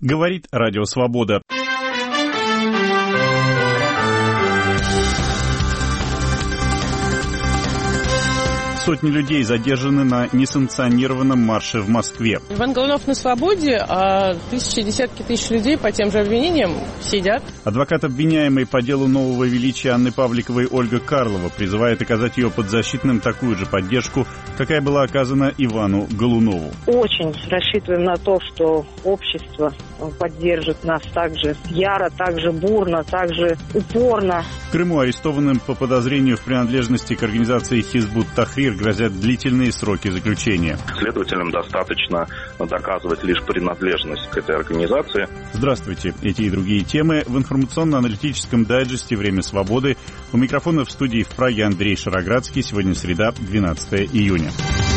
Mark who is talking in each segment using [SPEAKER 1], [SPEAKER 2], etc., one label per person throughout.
[SPEAKER 1] Говорит Радио Свобода. Сотни людей задержаны на несанкционированном марше в Москве.
[SPEAKER 2] Иван Голунов на свободе, а десятки тысяч людей по тем же обвинениям сидят.
[SPEAKER 1] Адвокат обвиняемой по делу нового величия Анны Павликовой Ольга Карлова призывает оказать ее подзащитным такую же поддержку, какая была оказана Ивану Голунову.
[SPEAKER 3] Очень рассчитываем на то, что общество поддержит нас так же яро, так же бурно, так же упорно.
[SPEAKER 1] В Крыму арестованным по подозрению в принадлежности к организации Хизбут Тахрир грозят длительные сроки заключения.
[SPEAKER 4] Следователям достаточно доказывать лишь принадлежность к этой организации.
[SPEAKER 1] Здравствуйте. Эти и другие темы в информационно-аналитическом дайджесте «Время свободы». У микрофона в студии в Праге Андрей Шароградский. Сегодня среда, 12 июня.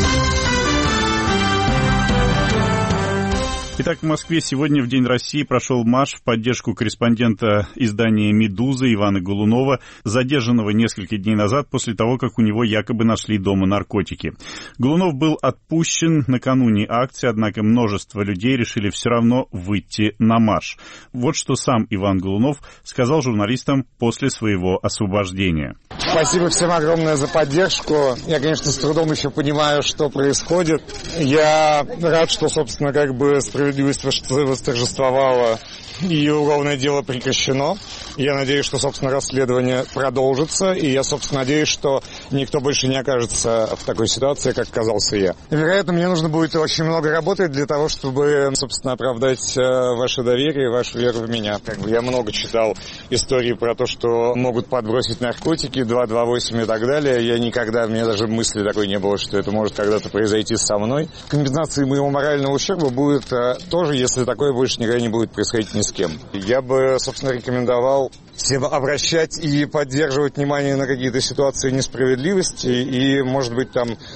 [SPEAKER 1] Итак, в Москве сегодня в День России прошел марш в поддержку корреспондента издания «Медуза» Ивана Голунова, задержанного несколько дней назад после того, как у него якобы нашли дома наркотики. Голунов был отпущен накануне акции, однако множество людей решили все равно выйти на марш. Вот что сам Иван Голунов сказал журналистам после своего освобождения.
[SPEAKER 5] Спасибо всем огромное за поддержку. Я, конечно, с трудом еще понимаю, что происходит. Я рад, что, собственно, справедливость восторжествовала и уголовное дело прекращено. Я надеюсь, что, собственно, расследование продолжится, и я, собственно, надеюсь, что никто больше не окажется в такой ситуации, как оказался я. Вероятно, мне нужно будет очень много работать для того, чтобы, собственно, оправдать ваше доверие, вашу веру в меня. Я много читал истории про то, что могут подбросить наркотики, 228 и так далее. У меня даже мысли такой не было, что это может когда-то произойти со мной. Компенсацией моего морального ущерба будет тоже, если такое больше никогда не будет происходить ни с кем. Я бы, собственно, рекомендовал всем обращать и поддерживать внимание на какие-то ситуации несправедливости. И, может быть,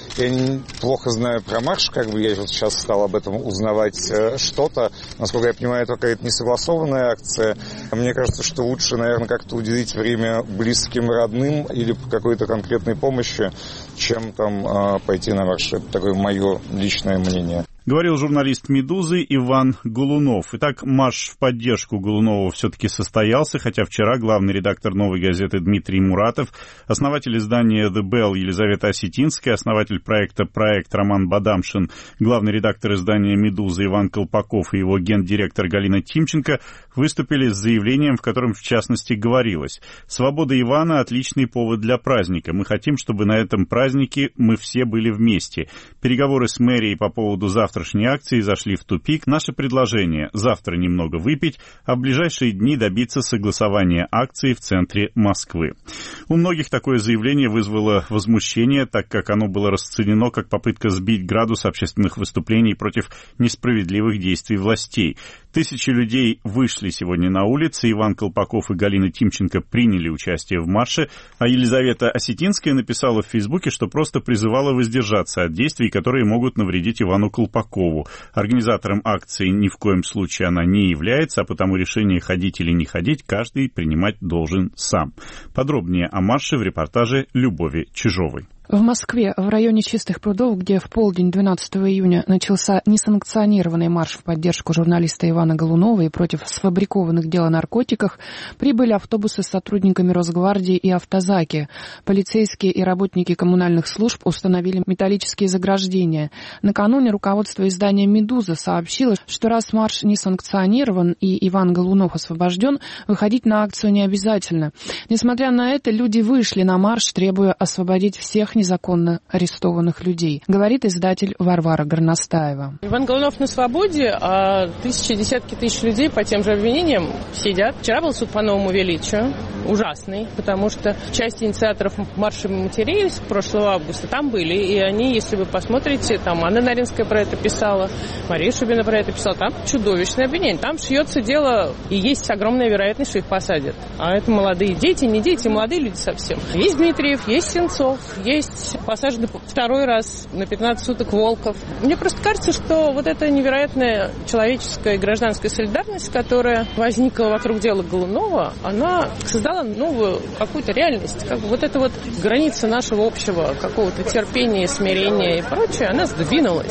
[SPEAKER 5] я плохо знаю про марш, я вот сейчас стал об этом узнавать что-то. Насколько я понимаю, это какая-то несогласованная акция. Мне кажется, что лучше, наверное, как-то уделить время близким, родным или по какой-то конкретной помощи, чем пойти на марш. Это такое мое личное мнение.
[SPEAKER 1] Говорил журналист «Медузы» Иван Голунов. Итак, марш в поддержку Голунова все-таки состоялся, хотя вчера главный редактор «Новой газеты» Дмитрий Муратов, основатель издания «The Bell» Елизавета Осетинская, основатель проекта «Проект» Роман Бадамшин, главный редактор издания «Медуза» Иван Колпаков и его гендиректор Галина Тимченко выступили с заявлением, в котором, в частности, говорилось: «Свобода Ивана – отличный повод для праздника. Мы хотим, чтобы на этом празднике мы все были вместе. Переговоры с мэрией по поводу завтрашней акции зашли в тупик. Наше предложение – завтра немного выпить, а в ближайшие дни добиться согласования акции в центре Москвы». У многих такое заявление вызвало возмущение, так как оно было расценено как попытка сбить градус общественных выступлений против несправедливых действий властей. Тысячи людей вышли сегодня на улицы, Иван Колпаков и Галина Тимченко приняли участие в марше, а Елизавета Осетинская написала в Фейсбуке, что просто призывала воздержаться от действий, которые могут навредить Ивану Колпакову. Организатором акции ни в коем случае она не является, а потому решение ходить или не ходить каждый принимать должен сам. Подробнее о марше в репортаже Любови Чижовой.
[SPEAKER 6] В Москве, в районе Чистых прудов, где в полдень 12 июня начался несанкционированный марш в поддержку журналиста Ивана Голунова и против сфабрикованных дел о наркотиках, прибыли автобусы с сотрудниками Росгвардии и автозаки. Полицейские и работники коммунальных служб установили металлические заграждения. Накануне руководство издания «Медуза» сообщило, что раз марш не санкционирован и Иван Голунов освобожден, выходить на акцию не обязательно. Несмотря на это, люди вышли на марш, требуя освободить всех незаконно арестованных людей, говорит издатель Варвара Горностаева.
[SPEAKER 2] Иван Голунов на свободе, а десятки тысяч людей по тем же обвинениям сидят. Вчера был суд по новому величию, ужасный, потому что часть инициаторов марша матерей с прошлого августа там были, и они, если вы посмотрите, Анна Наринская про это писала, Мария Шубина про это писала, там чудовищное обвинение, там шьется дело, и есть огромная вероятность, что их посадят. А это молодые дети, не дети, молодые люди совсем. Есть Дмитриев, есть Сенцов, есть посаженный второй раз на 15 суток Волков. Мне просто кажется, что вот эта невероятная человеческая и гражданская солидарность, которая возникла вокруг дела Голунова, она создала новую какую-то реальность. Вот эта граница нашего общего какого-то терпения, смирения и прочее, она сдвинулась.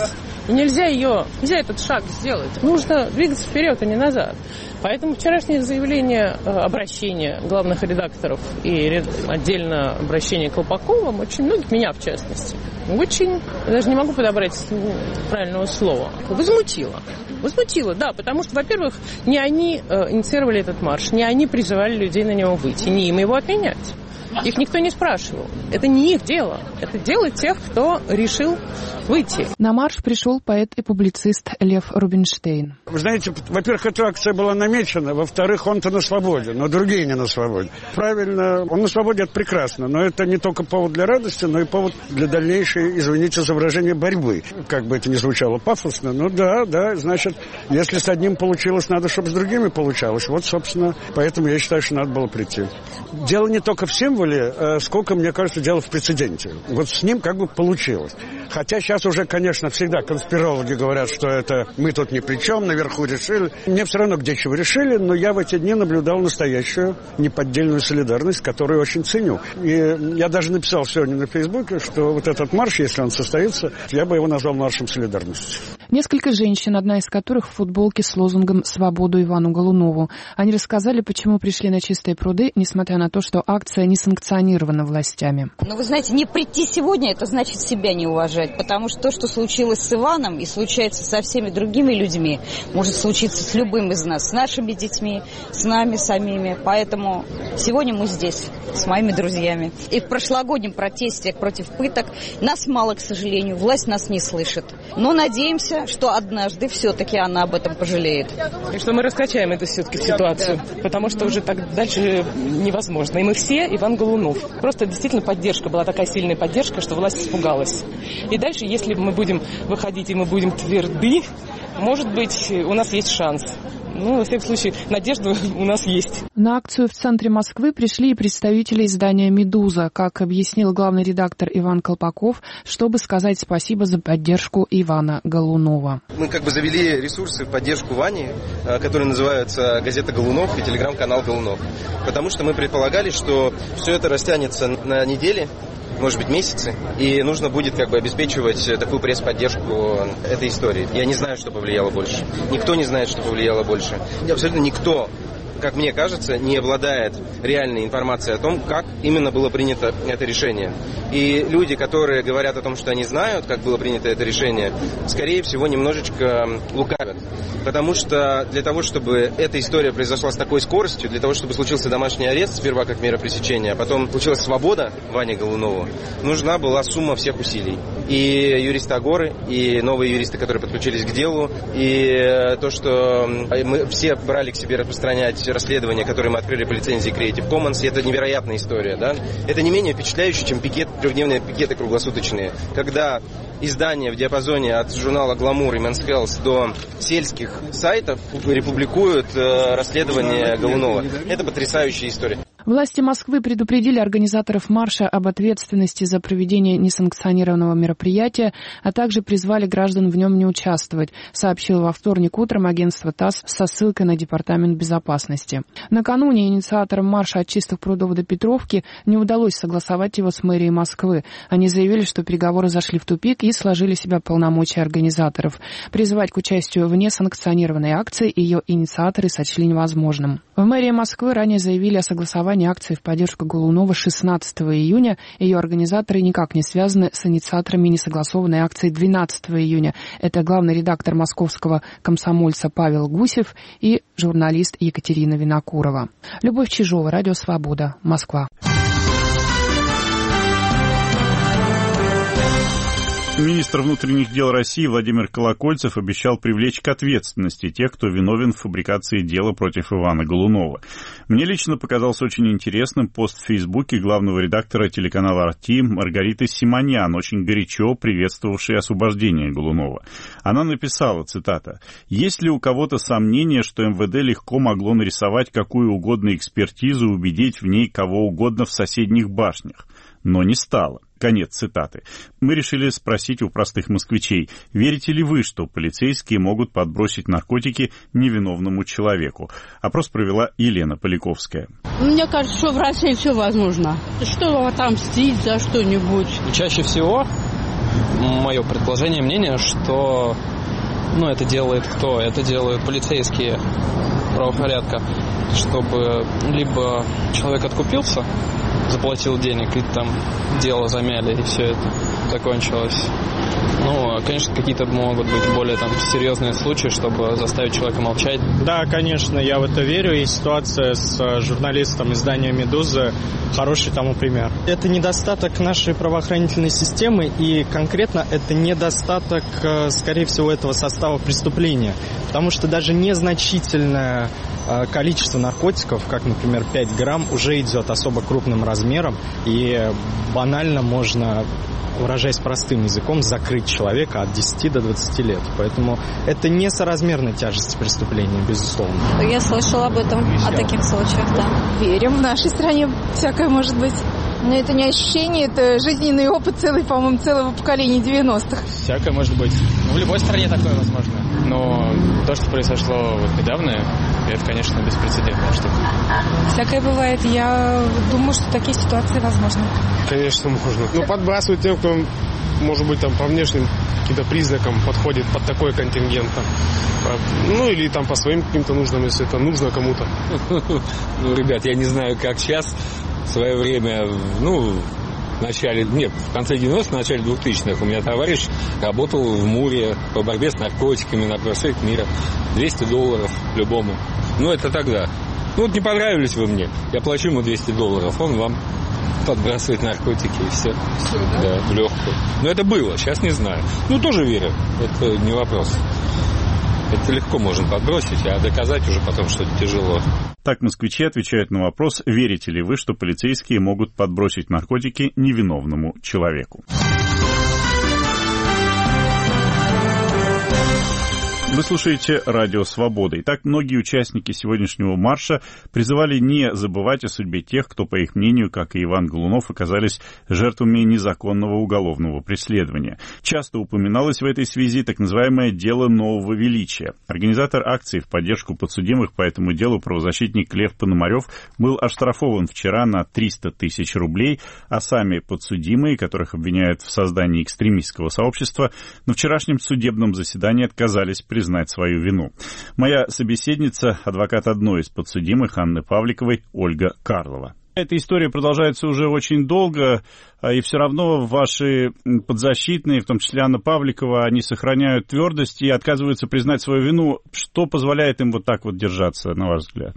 [SPEAKER 2] И нельзя этот шаг сделать. Нужно двигаться вперед, а не назад. Поэтому вчерашнее заявление, обращение главных редакторов и отдельно обращение Колпаковым очень многих, меня в частности, очень, даже не могу подобрать правильного слова, возмутило. Возмутило, да, потому что, во-первых, не они инициировали этот марш, не они призывали людей на него выйти, не им его отменять. Их никто не спрашивал. Это не их дело. Это дело тех, кто решил выйти.
[SPEAKER 6] На марш пришел поэт и публицист Лев Рубинштейн.
[SPEAKER 7] Вы знаете, во-первых, эта акция была намечена, во-вторых, он-то на свободе, но другие не на свободе. Правильно, он на свободе, это прекрасно, но это не только повод для радости, но и повод для дальнейшей, извините за выражение, борьбы. Как бы это ни звучало пафосно, но да, значит, если с одним получилось, надо, чтобы с другими получалось. Вот, собственно, поэтому я считаю, что надо было прийти. Дело не только в символе, сколько, мне кажется, дело в прецеденте. Вот с ним как бы получилось. Хотя сейчас уже, конечно, всегда конспирологи говорят, что это мы тут ни при чем, наверху решили. Мне все равно где чего решили, но я в эти дни наблюдал настоящую неподдельную солидарность, которую очень ценю. И я даже написал сегодня на Фейсбуке, что вот этот марш, если он состоится, я бы его назвал маршем солидарности.
[SPEAKER 6] Несколько женщин, одна из которых в футболке с лозунгом «Свободу Ивану Голунову». Они рассказали, почему пришли на Чистые пруды, несмотря на то, что акция не санкционирована властями.
[SPEAKER 8] Ну, вы знаете, не прийти сегодня, это значит себя не уважать, потому что то, что случилось с Иваном и случается со всеми другими людьми, может случиться с любым из нас, с нашими детьми, с нами самими. Поэтому сегодня мы здесь с моими друзьями. И в прошлогоднем протесте против пыток нас мало, к сожалению, власть нас не слышит. Но надеемся, что однажды все-таки она об этом пожалеет.
[SPEAKER 2] И что мы раскачаем эту все-таки ситуацию, потому что уже так дальше невозможно. И мы все Иван Голунов. Просто действительно поддержка, была такая сильная поддержка, что власть испугалась. И дальше, если мы будем выходить и мы будем тверды, может быть, у нас есть шанс. Ну, во всяком случае, надежда у нас есть.
[SPEAKER 6] На акцию в центре Москвы пришли и представители издания «Медуза», как объяснил главный редактор Иван Колпаков, чтобы сказать спасибо за поддержку Ивана Голунова.
[SPEAKER 9] Мы как бы завели ресурсы в поддержку Вани, которые называются «Газета Голунов» и телеграм-канал Голунов. Потому что мы предполагали, что все это растянется на недели, может быть, месяцы, и нужно будет как бы обеспечивать такую пресс-поддержку этой истории. Я не знаю, что повлияло больше. Никто не знает, что повлияло больше. Абсолютно никто, как мне кажется, не обладает реальной информацией о том, как именно было принято это решение. И люди, которые говорят о том, что они знают, как было принято это решение, скорее всего, немножечко лукавят. Потому что для того, чтобы эта история произошла с такой скоростью, для того, чтобы случился домашний арест, сперва как мера пресечения, а потом случилась свобода Вани Голунову, нужна была сумма всех усилий. И юристы Агоры, и новые юристы, которые подключились к делу, и то, что мы все брали к себе распространять расследования, которые мы открыли по лицензии Creative Commons, и это невероятная история, да? Это не менее впечатляюще, чем трехдневные пикеты круглосуточные. Когда издания в диапазоне от журнала Glamour и Men's Health до сельских сайтов републикуют расследование Голунова. Это потрясающая история.
[SPEAKER 6] Власти Москвы предупредили организаторов марша об ответственности за проведение несанкционированного мероприятия, а также призвали граждан в нем не участвовать, сообщило во вторник утром агентство ТАСС со ссылкой на Департамент безопасности. Накануне инициаторам марша от Чистых прудов до Петровки не удалось согласовать его с мэрией Москвы. Они заявили, что переговоры зашли в тупик и сложили себя полномочия организаторов. Призывать к участию в несанкционированной акции ее инициаторы сочли невозможным. В мэрии Москвы ранее заявили о согласовании акции в поддержку Голунова 16 июня. Ее организаторы никак не связаны с инициаторами несогласованной акции 12 июня. Это главный редактор московского «Комсомольца» Павел Гусев и журналист Екатерина Винокурова. Любовь Чижова, Радио Свобода, Москва.
[SPEAKER 1] Министр внутренних дел России Владимир Колокольцев обещал привлечь к ответственности тех, кто виновен в фабрикации дела против Ивана Голунова. Мне лично показался очень интересным пост в Фейсбуке главного редактора телеканала «RT» Маргариты Симонян, очень горячо приветствовавшей освобождение Голунова. Она написала, цитата, «Есть ли у кого-то сомнение, что МВД легко могло нарисовать какую угодно экспертизу и убедить в ней кого угодно в соседних башнях? Но не стало». Конец цитаты. Мы решили спросить у простых москвичей, верите ли вы, что полицейские могут подбросить наркотики невиновному человеку? Опрос провела Елена Поляковская.
[SPEAKER 10] Мне кажется, что в России все возможно. Что отомстить за что-нибудь?
[SPEAKER 11] И чаще всего
[SPEAKER 10] мое предположение, мнение, что это делает кто? Это делают полицейские правопорядка, чтобы либо человек откупился, заплатил денег, и там дело замяли, и все это закончилось. Конечно, какие-то могут быть более серьезные случаи, чтобы заставить человека молчать.
[SPEAKER 11] Да, конечно, я в это верю, и ситуация с журналистом издания «Медуза» хороший тому пример. Это недостаток нашей правоохранительной системы, и конкретно это недостаток, скорее всего, этого состава преступления, потому что даже незначительное количество наркотиков, как, например, 5 грамм, уже идет особо крупным размером, и банально можно, выражаясь простым языком, закрыть человека от 10 до 20 лет. Поэтому это несоразмерная тяжесть преступления, безусловно.
[SPEAKER 12] Я слышала об этом, о таких случаях, да. Верим, в нашей стране всякое может быть. Но это не ощущение, это жизненный опыт целого поколения 90-х.
[SPEAKER 13] Всякое может быть. В любой стране такое возможно. Но то, что произошло недавно, это, конечно, беспрецедентная штука.
[SPEAKER 12] Всякое бывает. Я думаю, что такие ситуации возможны.
[SPEAKER 14] Конечно, можно. Подбрасывать тем, кто, может быть, по внешним каким-то признакам подходит под такой контингент. Или по своим каким-то нуждам, если это нужно кому-то.
[SPEAKER 15] Ребят, я не знаю, как сейчас. В свое время, в конце 90-х, в начале 2000-х у меня товарищ работал в МУРе по борьбе с наркотиками на проспект Мира. $200 любому. Это тогда. Не понравились вы мне, я плачу ему $200, он вам подбрасывает наркотики и все. Да, в легкую. Но это было, сейчас не знаю. Тоже верю, это не вопрос. Это легко можно подбросить, а доказать уже потом что-то тяжело.
[SPEAKER 1] Так москвичи отвечают на вопрос, верите ли вы, что полицейские могут подбросить наркотики невиновному человеку. Вы слушаете «Радио Свобода». Итак, многие участники сегодняшнего марша призывали не забывать о судьбе тех, кто, по их мнению, как и Иван Голунов, оказались жертвами незаконного уголовного преследования. Часто упоминалось в этой связи так называемое «дело нового величия». Организатор акции в поддержку подсудимых по этому делу, правозащитник Лев Пономарев, был оштрафован вчера на 300 тысяч рублей, а сами подсудимые, которых обвиняют в создании экстремистского сообщества, на вчерашнем судебном заседании отказались признать свою вину. Моя собеседница, адвокат одной из подсудимых, Анны Павликовой, Ольга Карлова. Эта история продолжается уже очень долго, и все равно ваши подзащитные, в том числе Анна Павликова, они сохраняют твердость и отказываются признать свою вину. Что позволяет им вот так держаться, на ваш взгляд?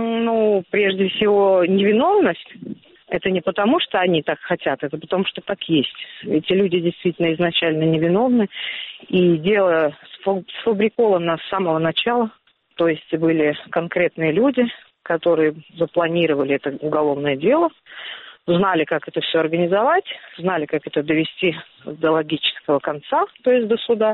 [SPEAKER 3] Прежде всего, невиновность. Это не потому, что они так хотят, это потому, что так есть. Эти люди действительно изначально невиновны, и дело сфабриковано с самого начала. То есть были конкретные люди, которые запланировали это уголовное дело, знали, как это все организовать, знали, как это довести до логического конца, то есть до суда.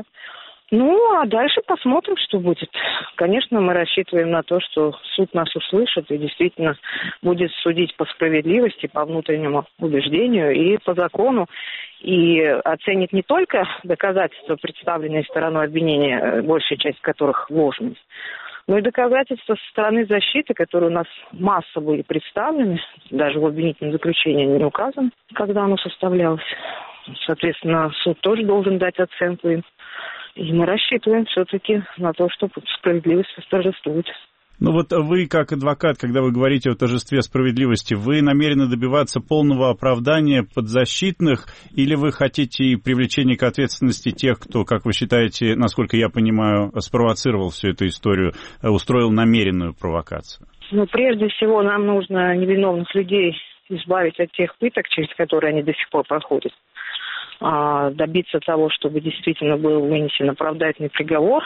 [SPEAKER 3] А дальше посмотрим, что будет. Конечно, мы рассчитываем на то, что суд нас услышит и действительно будет судить по справедливости, по внутреннему убеждению и по закону, и оценит не только доказательства, представленные стороной обвинения, большая часть которых ложные, но и доказательства со стороны защиты, которые у нас масса были представлены, даже в обвинительном заключении не указано, когда оно составлялось. Соответственно, суд тоже должен дать оценку им. И мы рассчитываем все-таки на то, что справедливость восторжествует.
[SPEAKER 1] Вы, как адвокат, когда вы говорите о торжестве справедливости, вы намерены добиваться полного оправдания подзащитных, или вы хотите привлечения к ответственности тех, кто, как вы считаете, насколько я понимаю, спровоцировал всю эту историю, устроил намеренную провокацию?
[SPEAKER 3] Прежде всего, нам нужно невиновных людей избавить от тех пыток, через которые они до сих пор проходят. Добиться того, чтобы действительно был вынесен оправдательный приговор.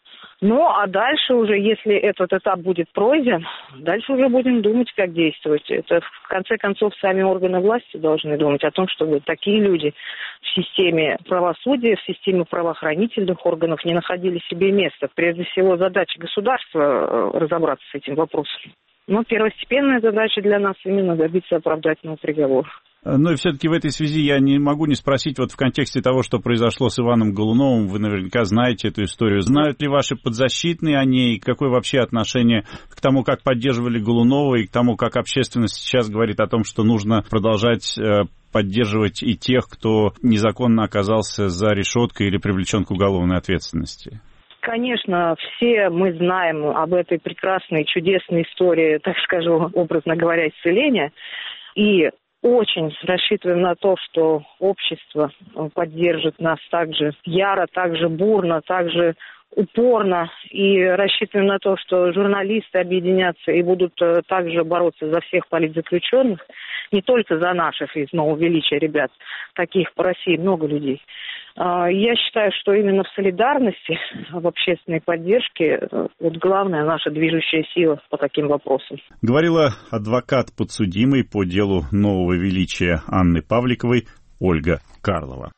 [SPEAKER 3] А дальше уже, если этот этап будет пройден, дальше уже будем думать, как действовать. Это, в конце концов, сами органы власти должны думать о том, чтобы такие люди в системе правосудия, в системе правоохранительных органов не находили себе места. Прежде всего, задача государства разобраться с этим вопросом. Первостепенная задача для нас именно добиться оправдательного приговора.
[SPEAKER 1] И все-таки в этой связи я не могу не спросить, в контексте того, что произошло с Иваном Голуновым, вы наверняка знаете эту историю. Знают ли ваши подзащитные о ней, и какое вообще отношение к тому, как поддерживали Голунова, и к тому, как общественность сейчас говорит о том, что нужно продолжать поддерживать и тех, кто незаконно оказался за решеткой или привлечен к уголовной ответственности?
[SPEAKER 3] Конечно, все мы знаем об этой прекрасной, чудесной истории, так скажу, образно говоря, исцеления. И очень рассчитываем на то, что общество поддержит нас так же яро, так же бурно, так же упорно. И рассчитываем на то, что журналисты объединятся и будут также бороться за всех политзаключенных. Не только за наших из Нового Величия ребят, таких по России много людей. Я считаю, что именно в солидарности, в общественной поддержке вот главная наша движущая сила по таким вопросам.
[SPEAKER 1] Говорила адвокат подсудимой по делу Нового Величия Анны Павликовой Ольга Карлова.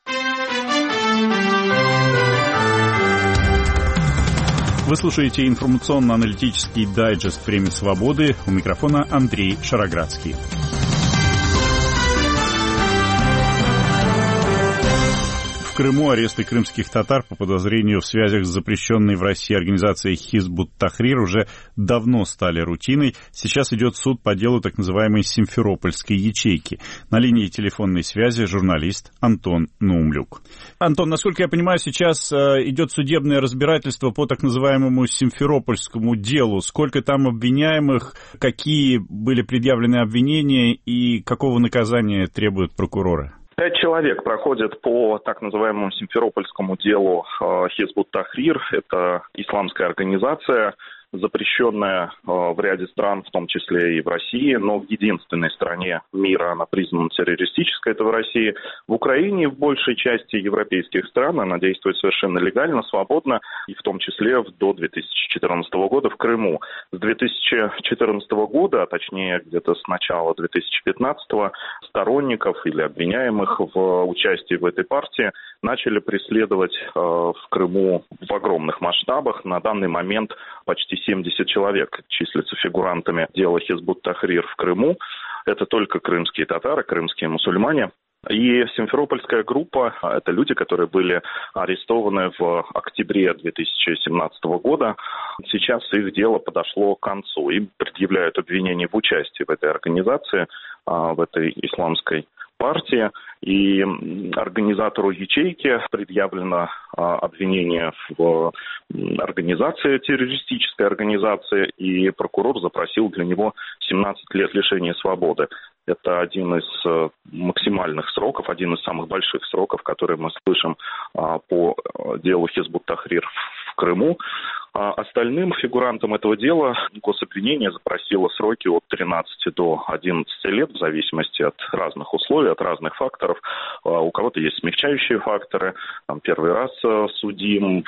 [SPEAKER 1] Вы слушаете информационно-аналитический дайджест «Время свободы». У микрофона Андрей Шароградский. В Крыму аресты крымских татар по подозрению в связях с запрещенной в России организацией Хизб ут-Тахрир уже давно стали рутиной. Сейчас идет суд по делу так называемой Симферопольской ячейки. На линии телефонной связи журналист Антон Наумлюк. Антон, насколько я понимаю, сейчас идет судебное разбирательство по так называемому Симферопольскому делу. Сколько там обвиняемых, какие были предъявлены обвинения и какого наказания требуют прокуроры?
[SPEAKER 4] 5 человек проходят по так называемому Симферопольскому делу Хизб ут-Тахрир. Это исламская организация, запрещенная в ряде стран, в том числе и в России, но в единственной стране мира она признана террористической, это в России. В Украине и в большей части европейских стран она действует совершенно легально, свободно, и в том числе до 2014 года в Крыму. С 2014 года, а точнее где-то с начала 2015, сторонников или обвиняемых в участии в этой партии начали преследовать в Крыму в огромных масштабах. На данный момент почти 70 человек числятся фигурантами дела Хизб ут-Тахрир в Крыму. Это только крымские татары, крымские мусульмане. И Симферопольская группа – это люди, которые были арестованы в октябре 2017 года. Сейчас их дело подошло к концу. Им предъявляют обвинения в участии в этой организации, в этой исламской партии. И организатору ячейки предъявлено обвинение в организации, террористической организации, и прокурор запросил для него 17 лет лишения свободы. Это один из максимальных сроков, один из самых больших сроков, которые мы слышим по делу Хизб ут-Тахрир в Крыму. Остальным фигурантам этого дела гособвинение запросило сроки от 13 до 11 лет, в зависимости от разных условий, от разных факторов. У кого-то есть смягчающие факторы, там, первый раз судим,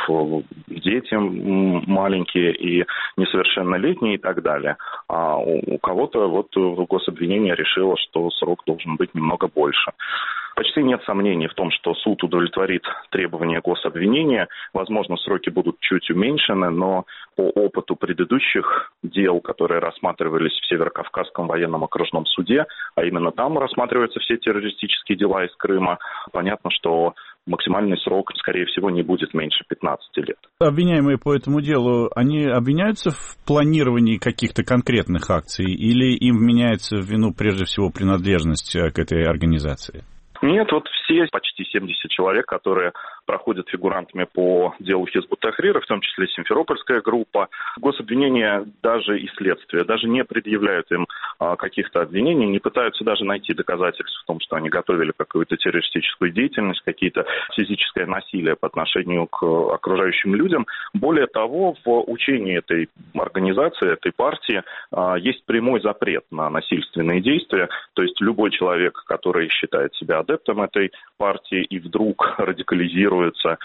[SPEAKER 4] дети маленькие и несовершеннолетние и так далее. А у кого-то вот гособвинение решило, что срок должен быть немного больше. Почти нет сомнений в том, что суд удовлетворит требования гособвинения. Возможно, сроки будут чуть уменьшены, но по опыту предыдущих дел, которые рассматривались в Северокавказском военном окружном суде, а именно там рассматриваются все террористические дела из Крыма, понятно, что максимальный срок, скорее всего, не будет меньше 15 лет.
[SPEAKER 1] Обвиняемые по этому делу, они обвиняются в планировании каких-то конкретных акций или им вменяется в вину прежде всего принадлежность к этой организации?
[SPEAKER 4] Нет, вот все почти 70 человек, которые проходят фигурантами по делу Хизб ут-Тахрира, в том числе Симферопольская группа, гособвинения даже и следствие даже не предъявляют им каких-то обвинений, не пытаются даже найти доказательств в том, что они готовили какую-то террористическую деятельность, какие-то физическое насилие по отношению к окружающим людям. Более того, в учении этой организации, этой партии есть прямой запрет на насильственные действия, то есть любой человек, который считает себя адептом этой партии и вдруг радикализируется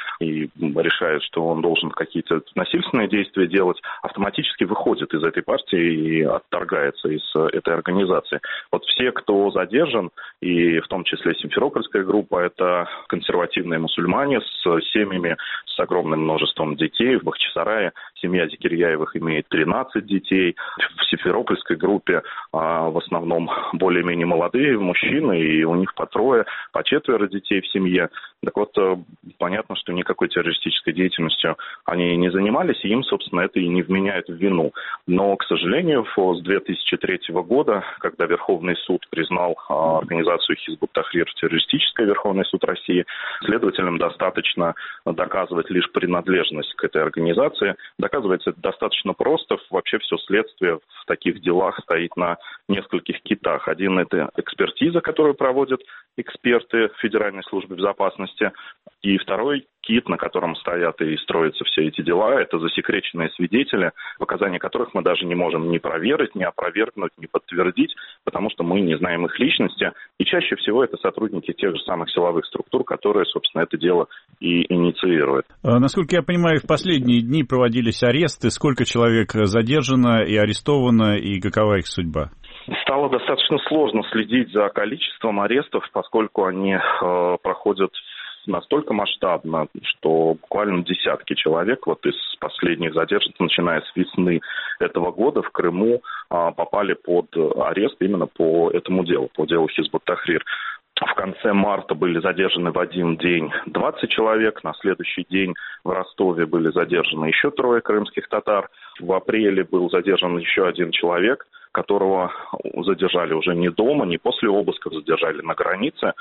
[SPEAKER 4] и решает, что он должен какие-то насильственные действия делать, автоматически выходит из этой партии и отторгается из этой организации. Вот все, кто задержан, и в том числе Симферопольская группа, это консервативные мусульмане с семьями, с огромным множеством детей. В Бахчисарае Семья Зекирьяевых имеет 13 детей. В симферопольской группе в основном более-менее молодые мужчины, и у них по 3, по 4 детей в семье. Так вот, понятно, что никакой террористической деятельностью они не занимались, и им, собственно, это и не вменяет в вину. Но, к сожалению, с 2003 года, когда Верховный суд признал организацию Хизб ут-Тахрир террористической, Верховный суд России, следователям достаточно доказывать лишь принадлежность к этой организации. Доказывается это достаточно просто. Вообще все следствие в таких делах стоит на нескольких китах. Один – это экспертиза, которую проводят эксперты Федеральной службы безопасности. И второй кит, на котором стоят и строятся все эти дела, это засекреченные свидетели, показания которых мы даже не можем ни проверить, ни опровергнуть, ни подтвердить, потому что мы не знаем их личности. И чаще всего это сотрудники тех же самых силовых структур, которые, собственно, это дело и инициируют.
[SPEAKER 1] Насколько я понимаю, в последние дни проводились аресты. Сколько человек задержано и арестовано, и какова их судьба?
[SPEAKER 4] Стало достаточно сложно следить за количеством арестов, поскольку они проходят настолько масштабно, что буквально десятки человек вот из последних задержанных, начиная с весны этого года, в Крыму попали под арест именно по этому делу, по делу Хизб ут-Тахрир. В конце марта были задержаны в один день 20 человек, на следующий день в Ростове были задержаны еще 3 крымских татар. В апреле был задержан еще 1 человек, которого задержали уже не дома, не после обысков, задержали на границе.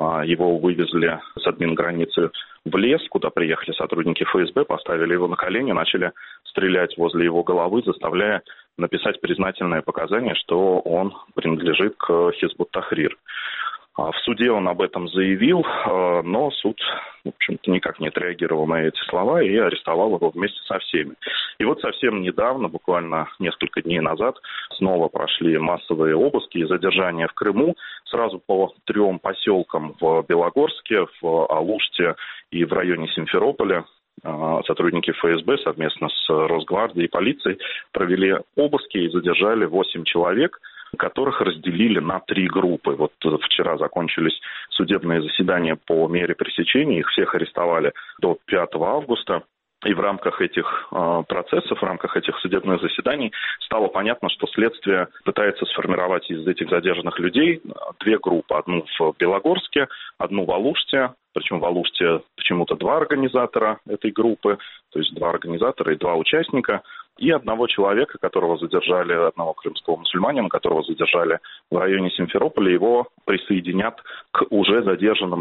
[SPEAKER 4] Его вывезли с админграницы в лес, куда приехали сотрудники ФСБ, поставили его на колени, начали стрелять возле его головы, заставляя написать признательное показание, что он принадлежит к Хизб ут-Тахрир. В суде он об этом заявил, но суд, в общем-то, никак не отреагировал на эти слова и арестовал его вместе со всеми. И вот совсем недавно, буквально несколько дней назад, снова прошли массовые обыски и задержания в Крыму. Сразу по 3 поселкам в Белогорске, в Алуште и в районе Симферополя сотрудники ФСБ совместно с Росгвардией и полицией провели обыски и задержали 8 человек, которых разделили на 3 группы. Вот вчера закончились судебные заседания по мере пресечения, их всех арестовали до 5 августа. И в рамках этих процессов, в рамках этих судебных заседаний стало понятно, что следствие пытается сформировать из этих задержанных людей 2 группы. Одну в Белогорске, одну в Алуште. Причем в Алуште почему-то 2 организатора этой группы, то есть 2 организатора и 2 участника. И 1 человека, которого задержали, 1 крымского мусульманина, которого задержали в районе Симферополя, его присоединят к уже задержанным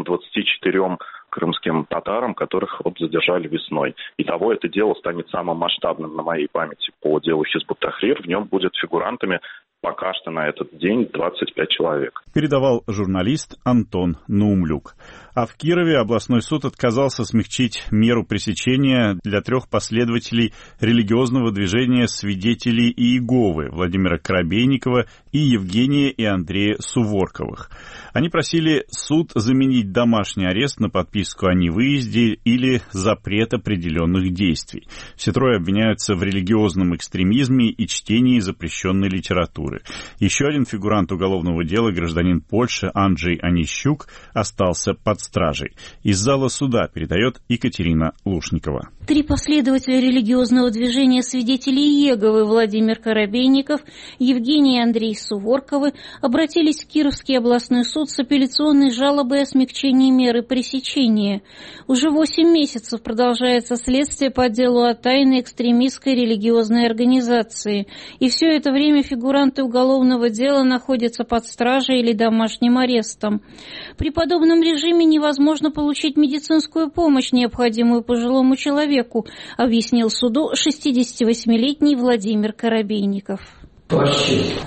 [SPEAKER 4] 24 крымским татарам, которых вот задержали весной. Итого это дело станет самым масштабным на моей памяти по делу Хизб ут-Тахрир. В нем будет фигурантами пока что на этот день 25 человек.
[SPEAKER 1] Передавал журналист Антон Наумлюк. А в Кирове областной суд отказался смягчить меру пресечения для 3 последователей религиозного движения «Свидетелей Иеговы» Владимира Коробейникова и Евгения и Андрея Суворковых. Они просили суд заменить домашний арест на подписку о невыезде или запрет определенных действий. Все 3 обвиняются в религиозном экстремизме и чтении запрещенной литературы. Еще один фигурант уголовного дела, гражданин Польши Анджей Онищук, остался под стражей. Из зала суда передает Екатерина Лушникова.
[SPEAKER 16] 3 последователя религиозного движения «Свидетелей Иеговы» Владимир Коробейников, Евгений и Андрей Суворковы обратились в Кировский областной суд с апелляционной жалобой о смягчении меры пресечения. Уже 8 месяцев продолжается следствие по делу о тайной экстремистской религиозной организации. И все это время фигуранты уголовного дела находятся под стражей или домашним арестом. При подобном режиме невозможно получить медицинскую помощь, необходимую пожилому человеку, объяснил суду 68-летний Владимир Коробейников.
[SPEAKER 17] Ваша честь,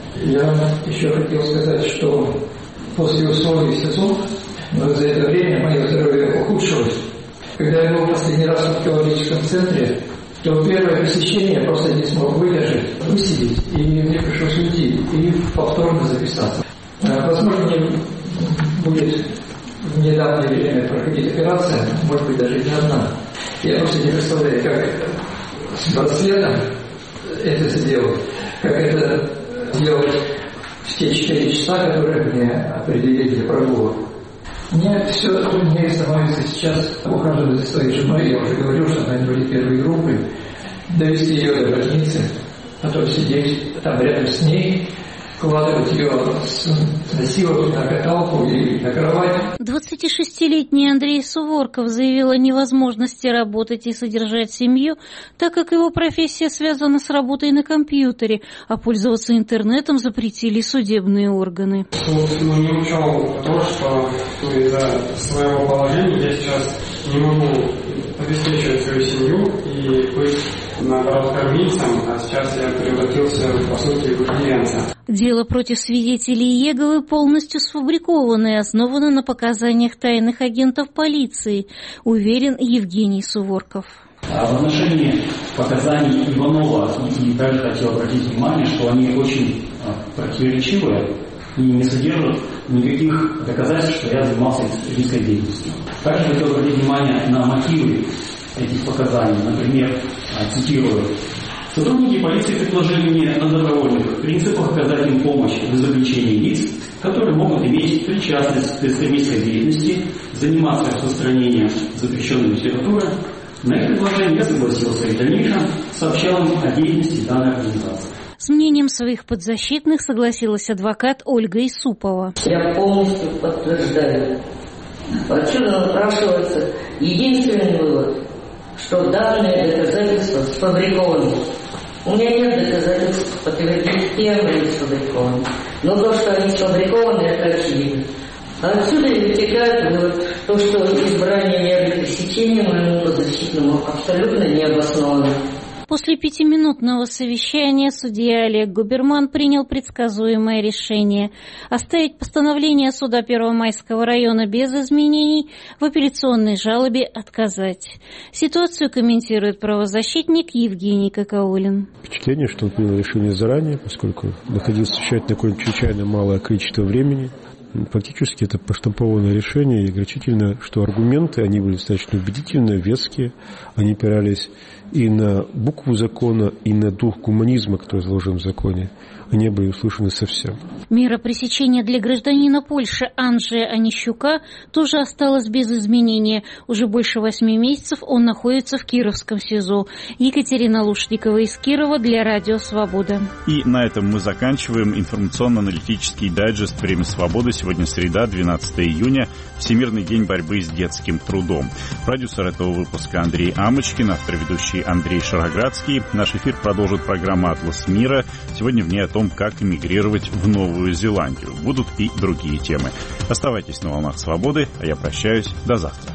[SPEAKER 17] я еще хотел сказать, что после условий СИЗО за это время мое здоровье ухудшилось. Когда я был последний раз в онкологическом центре, то первое посещение я просто не смог выдержать, высидеть, и мне пришлось уйти и повторно записаться. Возможно, мне будет в недавнее время проходить операция, может быть, даже не одна. Я просто не представляю, как с браслетом это сделать, как это сделать в те 4 часа, которые мне определили для прогулок. Мне все труднее становится сейчас ухаживать за своей женой. Я уже говорил, что она инвалид 1 группы. довести ее до больницы, потом сидеть там рядом с ней, вкладывать ее с носилок на каталку или на кровать.
[SPEAKER 16] 26-летний Андрей Суворков заявил о невозможности работать и содержать семью, так как его профессия связана с работой на компьютере, а пользоваться интернетом запретили судебные органы.
[SPEAKER 18] Суд не учел то, что из-за своего положения я сейчас не могу обеспечивать свою семью и быть, наоборот, кормильцем, а сейчас я превратился, по сути, в клиента.
[SPEAKER 16] Дело против свидетелей Иеговы полностью сфабриковано и основано на показаниях тайных агентов полиции, уверен Евгений Суворков.
[SPEAKER 19] В отношении показаний Иванова и также хотел обратить внимание, что они очень противоречивые и не содержат никаких доказательств, что я занимался экстремистской деятельностью. Также хотел обратить внимание на мотивы этих показаний. Например, цитирую: «Сотрудники полиции предложили мне на добровольных принципах оказать им помощь в изобличении лиц, которые могут иметь причастность к экстремистской деятельности, заниматься распространением запрещенной литературы. На их предложение я согласился и в дальнейшем сообщал им о деятельности данной организации».
[SPEAKER 16] С мнением своих подзащитных согласилась адвокат Ольга Исупова.
[SPEAKER 20] Я полностью подтверждаю. Отсюда напрашивается единственный вывод, что данные доказательства сфабрикованы. У меня нет доказательств подтвердить, кем они сфабрикованы. Но то, что они сфабрикованы, это очевидно. А отсюда и вытекает вывод, то, что избрание меры пресечения моему подзащитному абсолютно необоснованно.
[SPEAKER 16] После 5-минутного совещания судья Олег Губерман принял предсказуемое решение оставить постановление суда Первомайского района без изменений, в апелляционной жалобе отказать. Ситуацию комментирует правозащитник Евгений Какаулин.
[SPEAKER 21] Впечатление, что он принял решение заранее, поскольку находился в такое чрезвычайно малое количество времени. Фактически это поштампованное решение, и огорчительно, что аргументы, они были достаточно убедительные, веские, они опирались и на букву закона, и на дух гуманизма, который заложен в законе. Они были услышаны совсем.
[SPEAKER 16] Мера пресечения для гражданина Польши Анджея Онищука тоже осталась без изменения. Уже больше 8 месяцев он находится в Кировском СИЗО. Екатерина Лушникова из Кирова для Радио Свобода.
[SPEAKER 1] И на этом мы заканчиваем информационно-аналитический дайджест «Время свободы». Сегодня среда, 12 июня, Всемирный день борьбы с детским трудом. Продюсер этого выпуска Андрей Амочкин, автор ведущий Андрей Шароградский. Наш эфир продолжит программа «Атлас мира». Сегодня в ней о том, как эмигрировать в Новую Зеландию. Будут и другие темы. Оставайтесь на волнах свободы, а я прощаюсь. До завтра.